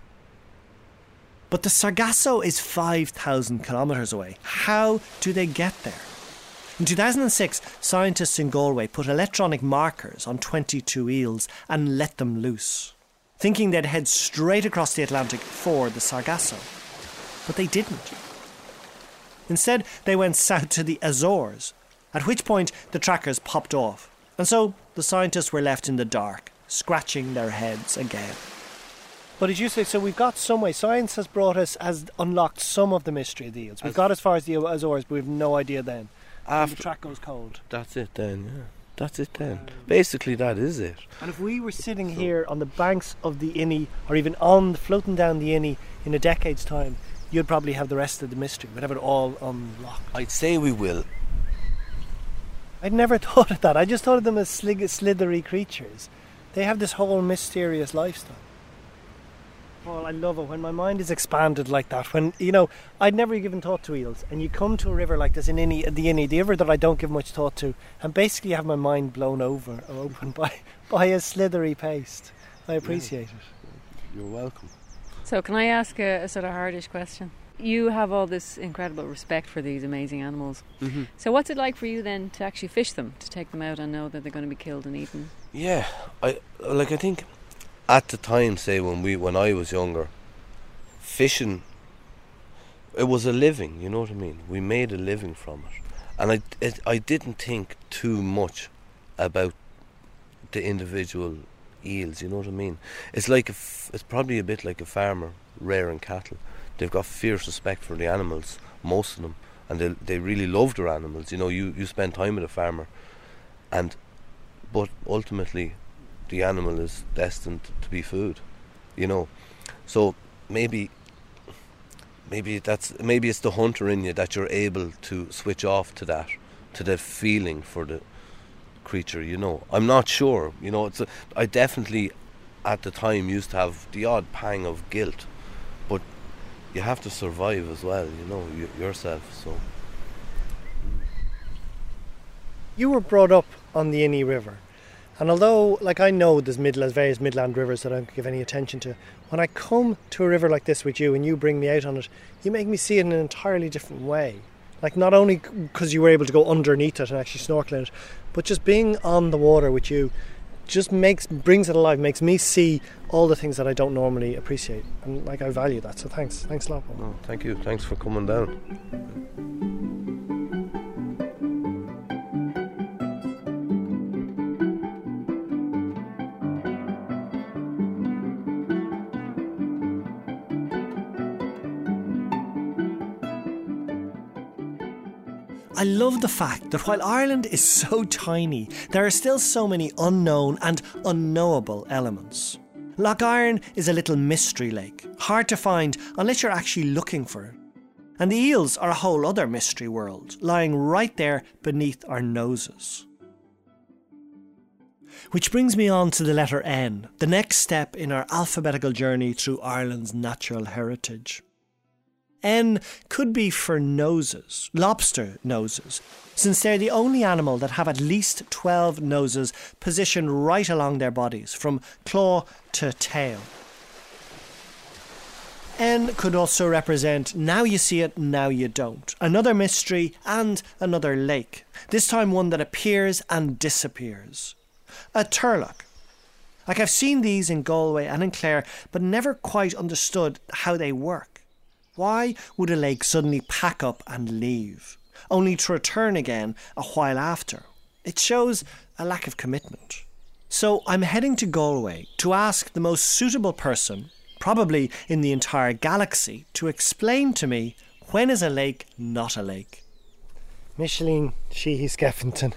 [SPEAKER 2] But the Sargasso is 5,000 kilometres away. How do they get there? In 2006, scientists in Galway put electronic markers on 22 eels and let them loose, thinking they'd head straight across the Atlantic for the Sargasso. But they didn't. Instead, they went south to the Azores, at which point the trackers popped off. And so the scientists were left in the dark, scratching their heads again.
[SPEAKER 1] But as you say, so we've got some way. Science has unlocked some of the mystery of the eels. We've got as far as the Azores, but we've no idea then. After the track goes cold.
[SPEAKER 14] That's it then, yeah. That's it then. Basically, that is it.
[SPEAKER 1] And if we were sitting here on the banks of the Inny, or even floating down the Inny in a decade's time, you'd probably have the rest of the mystery. We'd have it all unlocked.
[SPEAKER 14] I'd say we will.
[SPEAKER 1] I'd never thought of that. I just thought of them as slithery creatures. They have this whole mysterious lifestyle. Paul, I love it when my mind is expanded like that. When, I'd never given thought to eels, and you come to a river like this in the Inny, the river that I don't give much thought to, and basically you have my mind blown open by a slithery paste. I appreciate it.
[SPEAKER 14] You're welcome.
[SPEAKER 4] So can I ask a sort of hardish question? You have all this incredible respect for these amazing animals. Mm-hmm. So what's it like for you then to actually fish them, to take them out and know that they're going to be killed and eaten?
[SPEAKER 14] Yeah, I think at the time, say when I was younger, fishing, it was a living. You know what I mean? We made a living from it, and I didn't think too much about the individual eels. You know what I mean? It's like it's probably a bit like a farmer rearing cattle. they've got fierce respect for the animals, most of them, and they really love their animals. You know, you spend time with a farmer, but ultimately the animal is destined to be food, you know. So maybe it's the hunter in you, that you're able to switch off to that feeling for the creature, you know. I'm not sure, you know. I definitely at the time used to have the odd pang of guilt, but you have to survive as well, you know, yourself. So
[SPEAKER 2] you were brought up on the Inny River, and although, like, I know there's various midland rivers that I don't give any attention to, when I come to a river like this with you and you bring me out on it, you make me see it in an entirely different way. Like, not only because you were able to go underneath it and actually snorkel in it, but just being on the water with you just brings it alive, makes me see all the things that I don't normally appreciate, and like, I value that. So thanks a lot, Paul.
[SPEAKER 14] Oh, thank you. Thanks for coming down.
[SPEAKER 2] I love the fact that while Ireland is so tiny, there are still so many unknown and unknowable elements. Lough Iron is a little mystery lake, hard to find unless you're actually looking for it. And the eels are a whole other mystery world, lying right there beneath our noses. Which brings me on to the letter N, the next step in our alphabetical journey through Ireland's natural heritage. N could be for noses, lobster noses, since they're the only animal that have at least 12 noses positioned right along their bodies, from claw to tail. N could also represent now you see it, now you don't. Another mystery and another lake, this time one that appears and disappears. A turlough. Like, I've seen these in Galway and in Clare, but never quite understood how they work. Why would a lake suddenly pack up and leave, only to return again a while after? It shows a lack of commitment. So I'm heading to Galway to ask the most suitable person, probably in the entire galaxy, to explain to me, when is a lake not a lake? Micheline Sheehy Skeffington.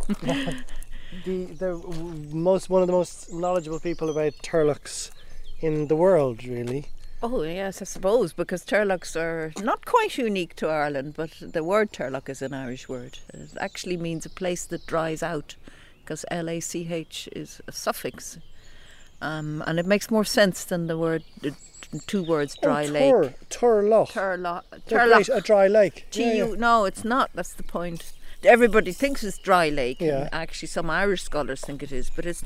[SPEAKER 2] One of the most knowledgeable people about turloughs in the world, really.
[SPEAKER 15] Oh yes, I suppose, because turloughs are not quite unique to Ireland, but the word turlough is an Irish word. It actually means a place that dries out, because LACH is a suffix, and it makes more sense than the two words, dry lake.
[SPEAKER 2] Turlough.
[SPEAKER 15] Turlough.
[SPEAKER 2] A dry lake.
[SPEAKER 15] No, it's not. That's the point. Everybody thinks it's dry lake.
[SPEAKER 2] Yeah.
[SPEAKER 15] Actually, some Irish scholars think it is, but it's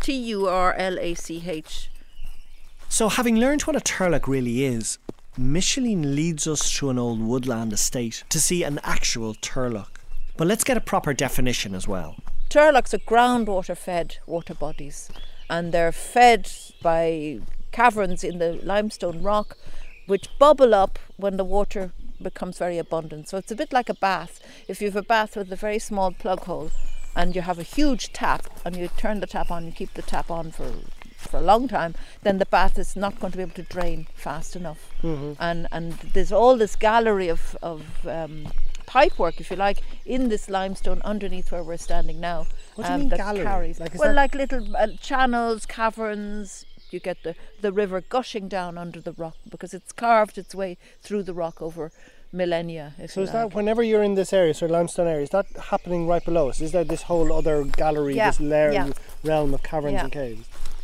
[SPEAKER 15] TURLACH.
[SPEAKER 2] So, having learned what a turlough really is, Micheline leads us through an old woodland estate to see an actual turlough. But let's get a proper definition as well.
[SPEAKER 15] Turloughs are groundwater fed water bodies, and they're fed by caverns in the limestone rock which bubble up when the water becomes very abundant. So it's a bit like a bath. If you have a bath with a very small plug hole and you have a huge tap and you turn the tap on and keep the tap on for a long time, then the bath is not going to be able to drain fast enough.
[SPEAKER 2] Mm-hmm.
[SPEAKER 15] And there's all this gallery of pipe work, if you like, in this limestone underneath where we're standing now.
[SPEAKER 2] What do you mean gallery?
[SPEAKER 15] Like little channels, caverns. You get the river gushing down under the rock because it's carved its way through the rock over millennia.
[SPEAKER 2] So is that whenever you're in this area, so limestone area, is that happening right below us? Is there this whole other gallery, this realm of caverns and caves?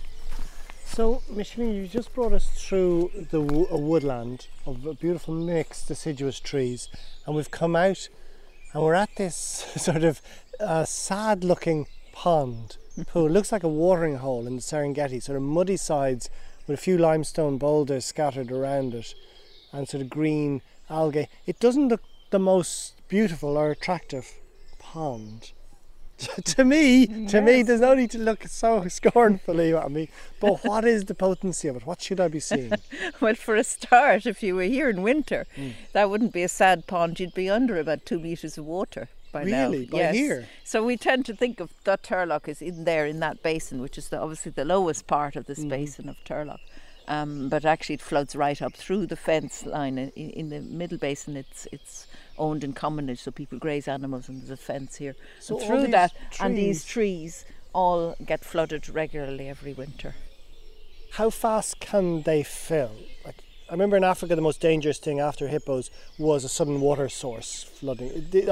[SPEAKER 2] So, Micheline, you just brought us through a woodland of a beautiful mixed deciduous trees, and we've come out and we're at this sort of sad-looking pond pool. It looks like a watering hole in the Serengeti, sort of muddy sides with a few limestone boulders scattered around it and sort of green algae. It doesn't look the most beautiful or attractive pond. To me, there's no need to look so scornfully at me. But what is the potency of it? What should I be seeing?
[SPEAKER 15] Well, for a start, if you were here in winter, that wouldn't be a sad pond. You'd be under about 2 metres of water by now.
[SPEAKER 2] Really? By here?
[SPEAKER 15] So we tend to think of the turlough is in there in that basin, which is obviously the lowest part of this basin of turlough. but actually it floods right up through the fence line. In the middle basin, it's owned in commonage, so people graze animals, and there's a fence here. So through that, and these trees all get flooded regularly every winter.
[SPEAKER 1] How fast can they fill? Like, I remember in Africa the most dangerous thing after hippos was a sudden water source flooding.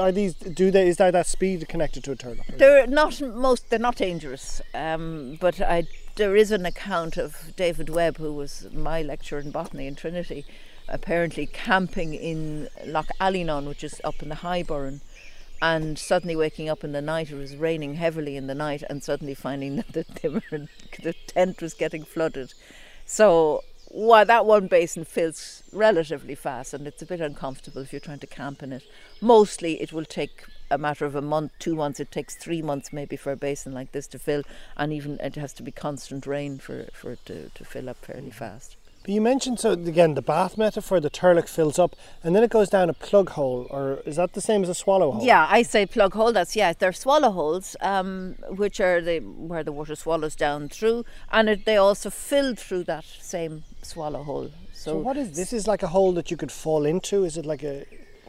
[SPEAKER 1] Is that speed connected to a turtle?
[SPEAKER 15] They're not dangerous, but there is an account of David Webb, who was my lecturer in botany in Trinity, apparently camping in Loch Allinon, which is up in the High Burren, and suddenly waking up in the night. It was raining heavily in the night, and suddenly finding that the tent was getting flooded. So while that one basin fills relatively fast, and it's a bit uncomfortable if you're trying to camp in it, mostly it will take a matter of a month, 2 months. It takes 3 months maybe for a basin like this to fill, and even it has to be constant rain for it to fill up fairly fast.
[SPEAKER 1] But you mentioned, so again, the bath metaphor, the turlough fills up and then it goes down a plug hole, or is that the same as a swallow hole?
[SPEAKER 15] Yeah, I say plug hole, they're swallow holes, which are where the water swallows down through, and they also fill through that same swallow hole.
[SPEAKER 1] So what is this? Is like a hole that you could fall into? Is it like a...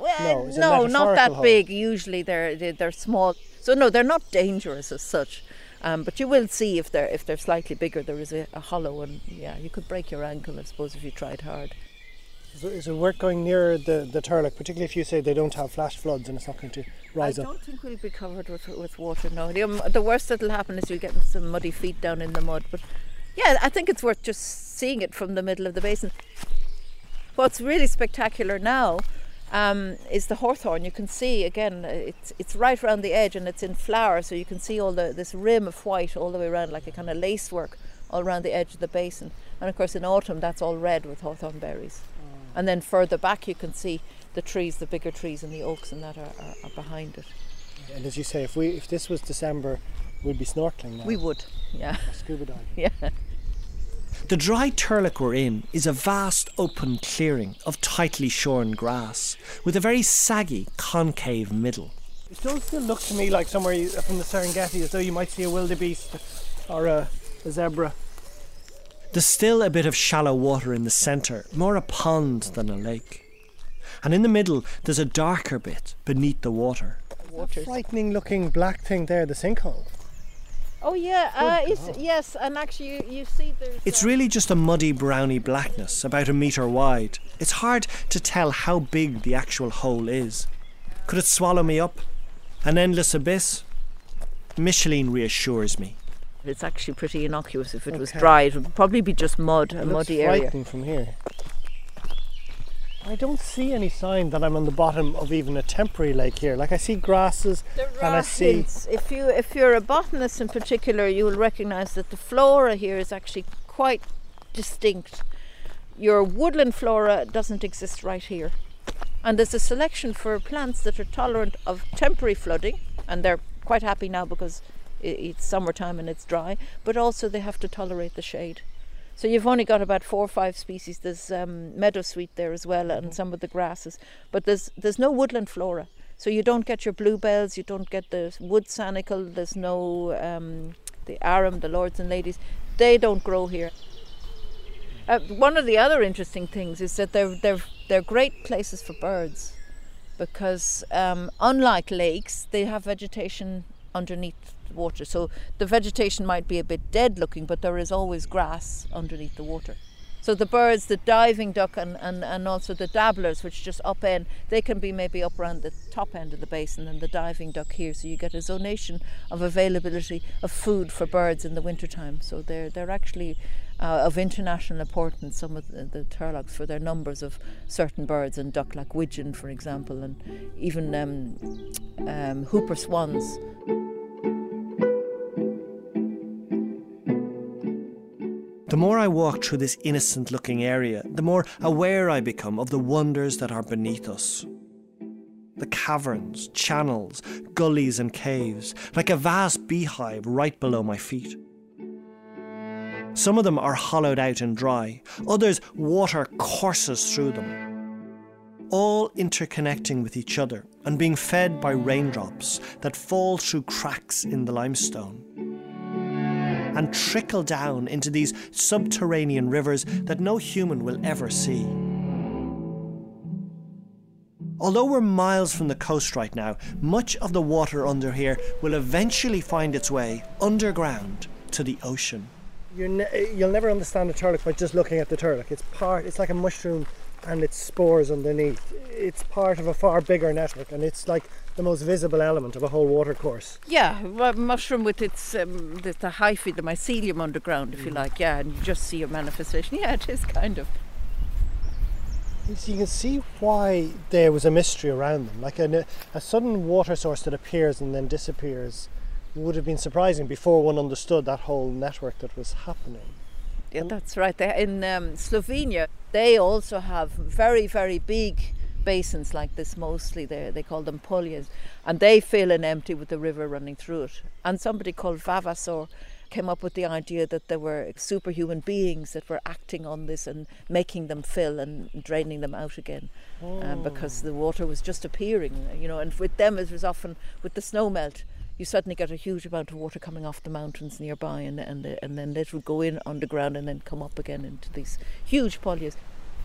[SPEAKER 15] No, not that big. Usually they're small. So no, they're not dangerous as such. But you will see if they're slightly bigger, there is a hollow, and you could break your ankle, I suppose, if you tried hard.
[SPEAKER 1] Is it worth going near the turlough, particularly if you say they don't have flash floods and it's not going to rise up?
[SPEAKER 15] I don't think we'll be covered with water, no. The worst that'll happen is you'll get some muddy feet down in the mud. But yeah, I think it's worth just seeing it from the middle of the basin. What's really spectacular now is the hawthorn. You can see, again, it's right around the edge and it's in flower, so you can see all this rim of white all the way around, like a kind of lacework all around the edge of the basin. And of course in autumn that's all red with hawthorn berries. And then further back you can see the trees, the bigger trees, and the oaks and that are behind it.
[SPEAKER 1] And as you say, if this was December, we'd be snorkeling now.
[SPEAKER 15] We would, yeah.
[SPEAKER 1] Scuba diving.
[SPEAKER 15] Yeah.
[SPEAKER 2] The dry turlough we're in is a vast open clearing of tightly shorn grass with a very saggy concave middle.
[SPEAKER 1] It does still look to me like somewhere from the Serengeti, as though you might see a wildebeest or a zebra.
[SPEAKER 2] There's still a bit of shallow water in the centre, more a pond than a lake. And in the middle there's a darker bit beneath the water.
[SPEAKER 1] That frightening looking black thing there, the sinkhole.
[SPEAKER 15] Oh yeah, yes, and actually you see there's...
[SPEAKER 2] It's really just a muddy browny blackness, about 1 metre wide. It's hard to tell how big the actual hole is. Could it swallow me up? An endless abyss? Micheline reassures me.
[SPEAKER 15] It's actually pretty innocuous. If it was dry, it would probably be just mud, a muddy area.
[SPEAKER 1] It's frightening from here. I don't see any sign that I'm on the bottom of even a temporary lake here. Like I see grasses and I see...
[SPEAKER 15] hints. If you're a botanist in particular, you will recognise that the flora here is actually quite distinct. Your woodland flora doesn't exist right here. And there's a selection for plants that are tolerant of temporary flooding, and they're quite happy now because it's summertime and it's dry, but also they have to tolerate the shade. So you've only got about 4 or 5 species. There's meadowsweet there as well, and some of the grasses. But there's no woodland flora. So you don't get your bluebells, you don't get the wood sanicle, there's no the arum, the lords and ladies. They don't grow here. One of the other interesting things is that they're great places for birds, because unlike lakes, they have vegetation underneath water. So the vegetation might be a bit dead looking, but there is always grass underneath the water. So the birds, the diving duck and also the dabblers, which just upend, they can be maybe up around the top end of the basin, and the diving duck here. So you get a zonation of availability of food for birds in the wintertime. So they're actually of international importance, some of the turloughs, for their numbers of certain birds, and duck like widgeon, for example, and even hooper swans.
[SPEAKER 2] The more I walk through this innocent-looking area, the more aware I become of the wonders that are beneath us. The caverns, channels, gullies and caves, like a vast beehive right below my feet. Some of them are hollowed out and dry, others water courses through them. All interconnecting with each other and being fed by raindrops that fall through cracks in the limestone. and trickle down into these subterranean rivers that no human will ever see. Although we're miles from the coast right now, much of the water under here will eventually find its way underground to the ocean.
[SPEAKER 1] You'll never understand a turlough by just looking at the turlough. It's like a mushroom and its spores underneath. It's part of a far bigger network, and it's like the most visible element of a whole watercourse.
[SPEAKER 15] Yeah, a mushroom with its the hyphae, the mycelium underground, if you like, yeah, and you just see a manifestation. Yeah, it is kind of.
[SPEAKER 1] So you can see why there was a mystery around them. Like a sudden water source that appears and then disappears would have been surprising before one understood that whole network that was happening.
[SPEAKER 15] Yeah, that's right. In Slovenia, they also have very, very big basins like this mostly. They call them poljes, and they fill and empty with the river running through it. And somebody called Vavasor came up with the idea that there were superhuman beings that were acting on this and making them fill and draining them out again, because the water was just appearing, and with them it was often with the snow melt. You suddenly get a huge amount of water coming off the mountains nearby, and then it would go in underground and then come up again into these huge poljes.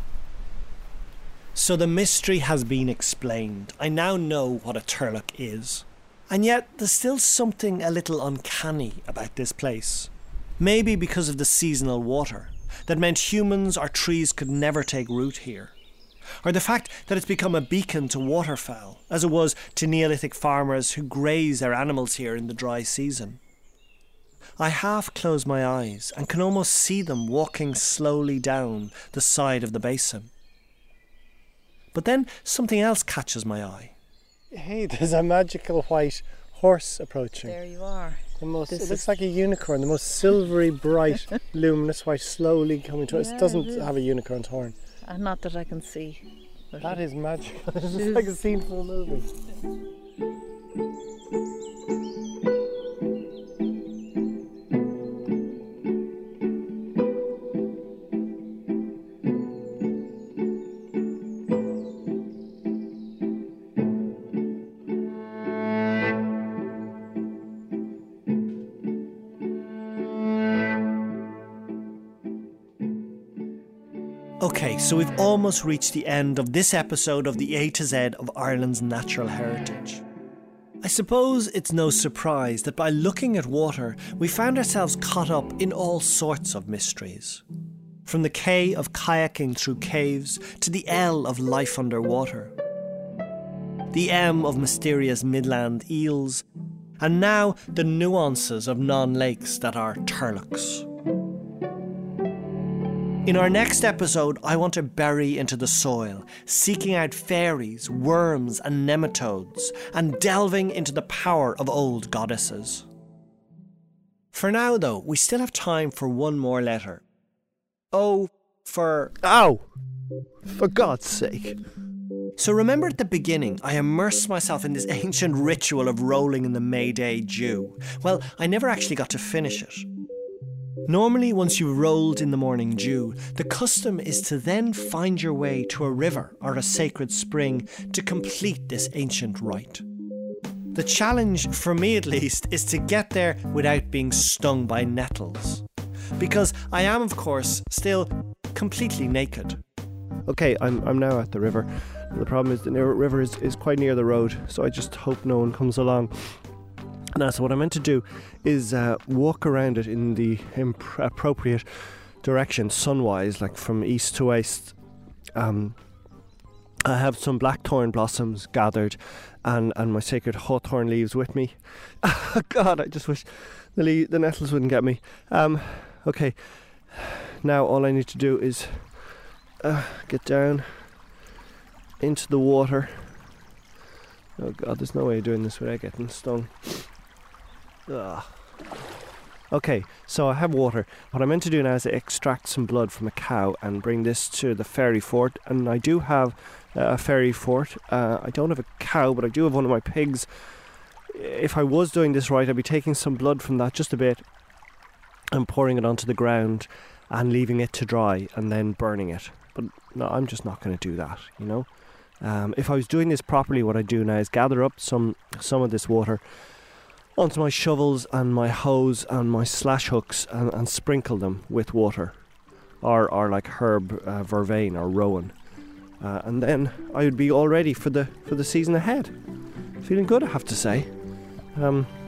[SPEAKER 2] So the mystery has been explained. I now know what a turlough is. And yet there's still something a little uncanny about this place. Maybe because of the seasonal water that meant humans or trees could never take root here. Or the fact that it's become a beacon to waterfowl, as it was to Neolithic farmers who graze their animals here in the dry season. I half close my eyes and can almost see them walking slowly down the side of the basin. But then something else catches my eye.
[SPEAKER 1] Hey, there's a magical white horse approaching.
[SPEAKER 15] There you are.
[SPEAKER 1] It looks like a unicorn, the most silvery, bright, luminous white, slowly coming to us. It doesn't have a unicorn's horn.
[SPEAKER 15] Not that I can see.
[SPEAKER 1] That is magical. It's like a scene from a movie.
[SPEAKER 2] Okay, so we've almost reached the end of this episode of the A to Z of Ireland's natural heritage. I suppose it's no surprise that by looking at water, we found ourselves caught up in all sorts of mysteries. From the K of kayaking through caves to the L of life underwater, the M of mysterious midland eels, and now the nuances of non-lakes that are turloughs. In our next episode, I want to bury into the soil, seeking out fairies, worms and nematodes, and delving into the power of old goddesses. For now, though, we still have time for one more letter. O for...
[SPEAKER 1] Ow! For God's sake.
[SPEAKER 2] So remember at the beginning, I immersed myself in this ancient ritual of rolling in the May Day dew. Well, I never actually got to finish it. Normally, once you've rolled in the morning dew, the custom is to then find your way to a river or a sacred spring to complete this ancient rite. The challenge, for me at least, is to get there without being stung by nettles. Because I am, of course, still completely naked.
[SPEAKER 1] Okay, I'm now at the river. The problem is the river is quite near the road, so I just hope no one comes along. Now, so what I meant to do is walk around it in the appropriate direction, sunwise, like from east to west. I have some blackthorn blossoms gathered and my sacred hawthorn leaves with me. Oh God, I just wish the nettles wouldn't get me. Okay, now all I need to do is get down into the water. Oh God, there's no way of doing this without getting stung. Ugh. Okay, so I have water. What I meant to do now is extract some blood from a cow and bring this to the fairy fort. And I do have a fairy fort. I don't have a cow, but I do have one of my pigs. If I was doing this right, I'd be taking some blood from that, just a bit, and pouring it onto the ground and leaving it to dry and then burning it. But no, I'm just not going to do that, you know. If I was doing this properly, what I do now is gather up some of this water, onto my shovels and my hose and my slash hooks and sprinkle them with water, or like herb vervain or rowan, and then I would be all ready for the season ahead. Feeling good, I have to say.